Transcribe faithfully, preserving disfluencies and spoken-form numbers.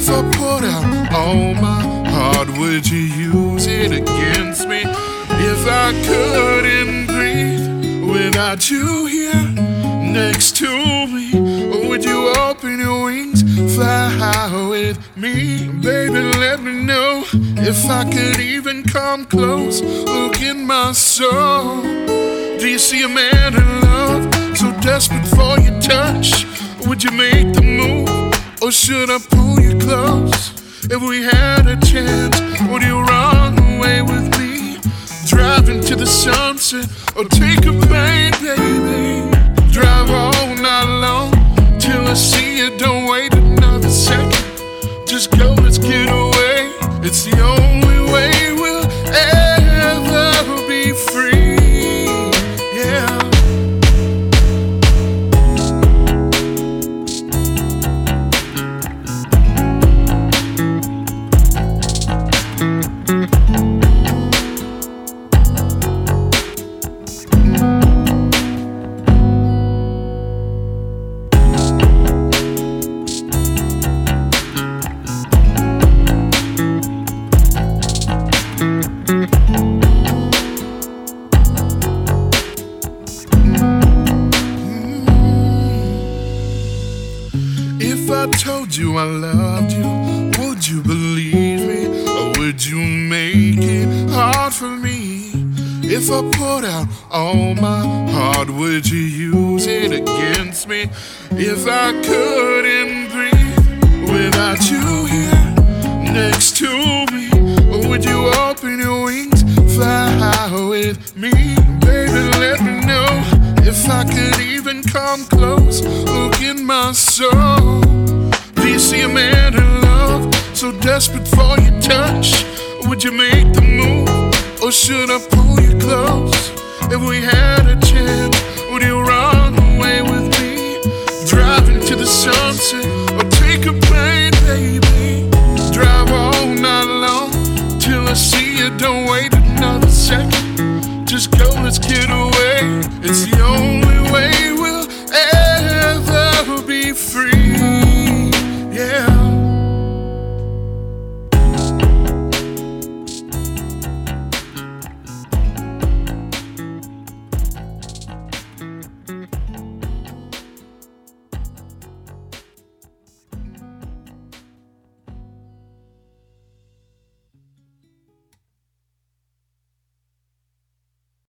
If I poured out all my heart, would you use it against me? If I couldn't breathe without you here next to me, would you open your wings, fly high with me? Baby, let me know if I could even come close. Look in my soul. Do you see a man in love, so desperate for your touch? Would you make the move, or should I pull you close? If we had a chance, would you run away with me? Drive into the sunset, or take a plane, baby. Drive all night long, till I see you. Don't wait another second. Just go, let's get away. It's the only way we'll ever be free. Yeah. If I told you I loved you, would you believe me? Or would you make it hard for me? If I poured out all my heart, would you use it against me? If I couldn't breathe without you here next to me, would you open your wings, fly high with me? Baby, let me know if I could even come close. Look in my soul. Do you see a man in love, so desperate for your touch? Would you make the move, or should I pull